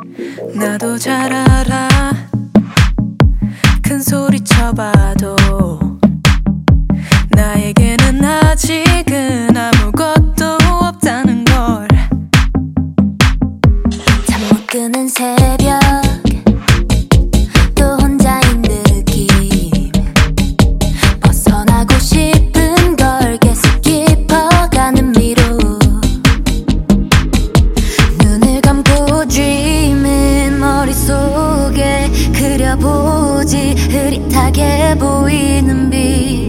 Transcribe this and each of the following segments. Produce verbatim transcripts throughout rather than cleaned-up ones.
나도 잘 알아. 큰 소리 쳐봐도 나에게는 아직은 아무것도 없다는 걸. 잠 못 드는 새벽 또 혼자인 느낌. 벗어나고 싶은 걸 계속 깊어가는 미로. 눈을 감고 dreaming 머릿속에 그려보지. 흐릿하게 보이는 빛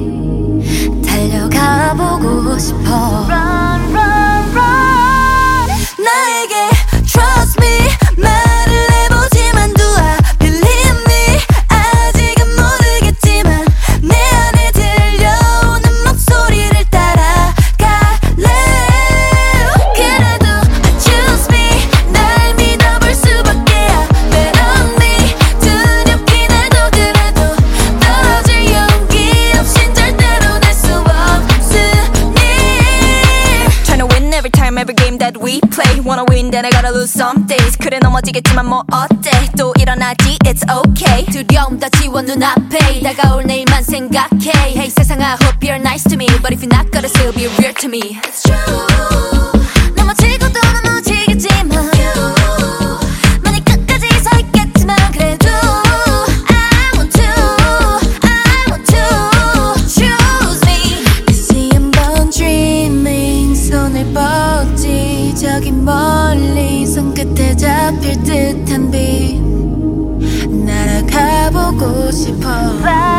달려가보고 싶어. Run, run, run. 나에게 trust me 말을 해보지만 do I believe me. 아직은 모르겠지만 내 안에 들려오는 목소리를 따라갈래. 그래도 I choose me. 날 믿어볼 수밖에야. Bet on me. 두렵긴 해도 그래도 떨어질 용기 없인 절대로 될 수 없으니. Tryna win every time every game that we play. Wanna win then I gotta lose some days. 그래 넘어지겠지만 뭐 어때 또 일어나지 it's okay. 두려움 다 지워 눈앞에 다가올 내일만 생각해. Hey 세상 I hope you're nice to me. But if you're not gonna still be real to me. It's true. 넘어지고 또 넘어지겠지만 많이 끝까지 서 있겠지만 그래도 I want to I want to choose me. 다시 한번 dreaming 손을 뻗지. 저기 멀리 손끝에 잡힐 듯한 빛 날아가보고 싶어.